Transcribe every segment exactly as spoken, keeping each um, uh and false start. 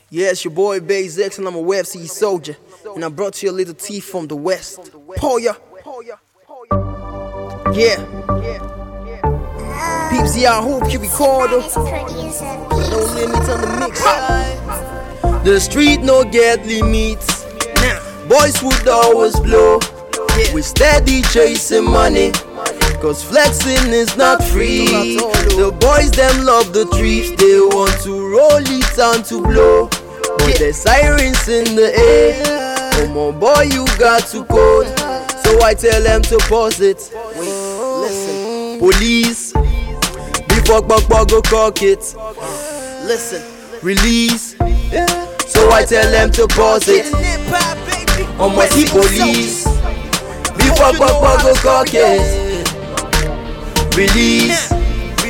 Yeah, it's your boy Baze X, and I'm a Web C soldier. And I brought you a little tea from the West. Poya. Yeah. Peeps, yeah, I hope you record them. Don't limit on the mix. The street no get limits. Boys would always blow. We steady chasing money, cause flexing is not free. The boys them love the trips, they want to roll it on to blow. But the sirens in the air, come on boy, you got to code. So I tell them to pause it. Listen, police, before buck buck go cock it. Listen, release. So I tell them to pause it. On my see police, before buck buck go cock it. Release.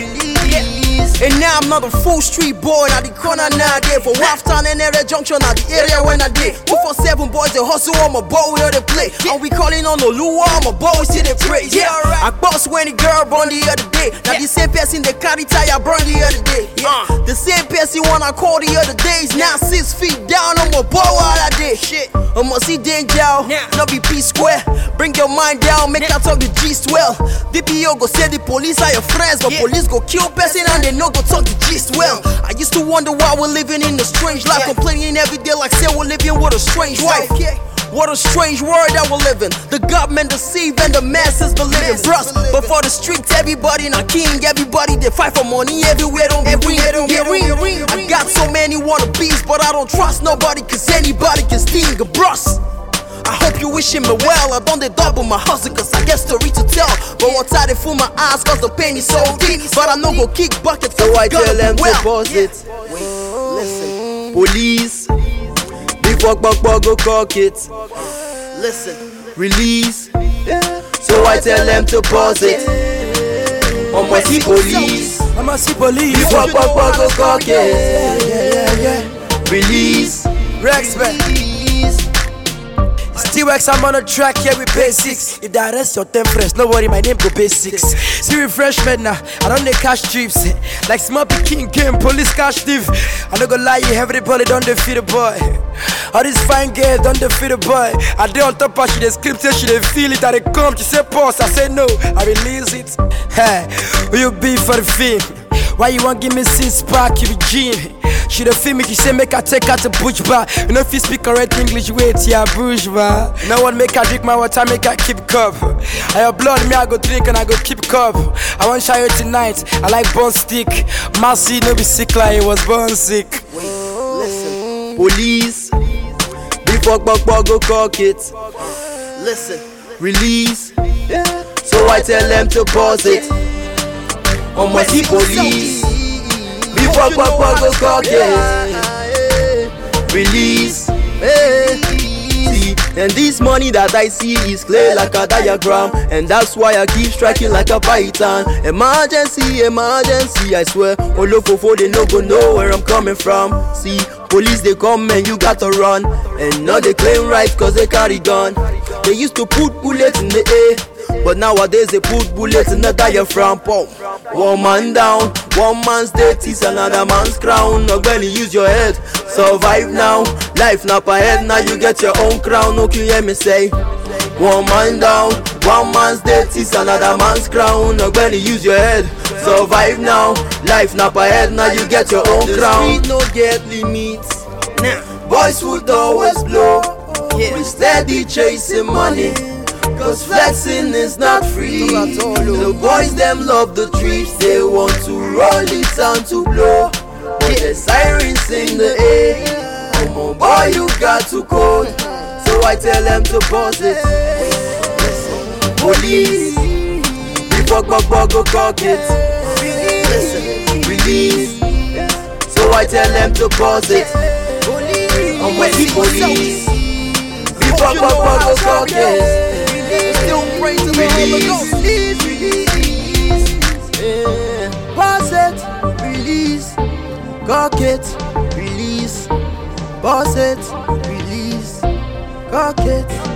And now I'm not a full street boy, now the corner now there for Waftown and area junction, now the area when I did. Two for seven boys, they hustle on my boy, where they play. And we calling on Oluwa, my boys see they praise. Yeah, I boss when the girl born the other day. Now the same person they carry tire burn the other day. Yeah, the same person when I call the other days. Now six feet down on my boy all I did. Shit, I must see danger, not be P square. Bring your mind down, make I talk the G well. D P O go say the police are your friends, but police go kill person and they know go talk the gist well. I used to wonder why we're living in a strange life, complaining every day like say we're living with a strange wife. What a strange world that we're living. The government deceive and the masses believe in trust. But for the streets, everybody not king. Everybody they fight for money everywhere. Don't be ring. I got so many wannabes, but I don't trust nobody, cause anybody can steal a brush. I hope you wishing me well. I don't they double my hustle, cause I get story to tell. But what's I they fool my eyes, cause the pain is so deep. But I know go kick bucket, so I tell them to pause it. Listen, police, before buck buck go cock it. Listen, release. So I tell them to pause it. On my see police, I'ma see police. before buck buck go cock it. Release. Respect. Still X, I'm on a track here with basics. If that rest your ten friends, nobody my name go basics. See refreshment now, I don't need cash trips. Like small king game, police cash thief. I don't go lie, you everybody don't defeat the boy. All these fine girls don't defeat the boy. I did on top of she they script, she they feel it, and they come, she say pause, I say no, I release it. Hey, who you be for the film? Why you want give me six pack, you be Gene? She the feel me, she say make her take her to bush bar. You know if you speak correct English, wait, yeah, bush bar. No one make her drink my water, make her keep cup. I have blood, me I go drink and I go keep cup. I want show you tonight, I like bone stick. Mercy, no be sick like he was born sick. Listen, police, before buck buck go cock it. Listen, release. So I tell them to pause it. On my see police, before buck buck go cock it. Release. See, and this money that I see is clear like a diagram, and that's why I keep striking like a python. Emergency, emergency, I swear. Olofofo they no go know where I'm coming from. See, police they come and you gotta run, and now they claim right cause they carry gun. They used to put bullets in the air, but nowadays they put bullets in the diaphragm. Pump. One man down, one man's death is another man's crown. Not when you use your head, survive now. Life not ahead, now you get your own crown. Okay, hear me say. One man down, one man's death is another man's crown. Not when you use your head, survive now. Life not ahead, now you get your own crown. The street no get limits. Nah. Boys would always blow. Yeah. We steady chasing money, cause flexing is not free. The boys them love the trips, they want to roll it on to blow. But the sirens in the air, come on boy, you got to code. So I tell them to pause it. Police, before buck buck go cock it. Listen, release. So I tell them to pause it. On my police, before buck buck go cock it. Still pray to the Holy Ghost. Release, release, yeah. Pause it, release, cock it, release, pause it, release, cock it.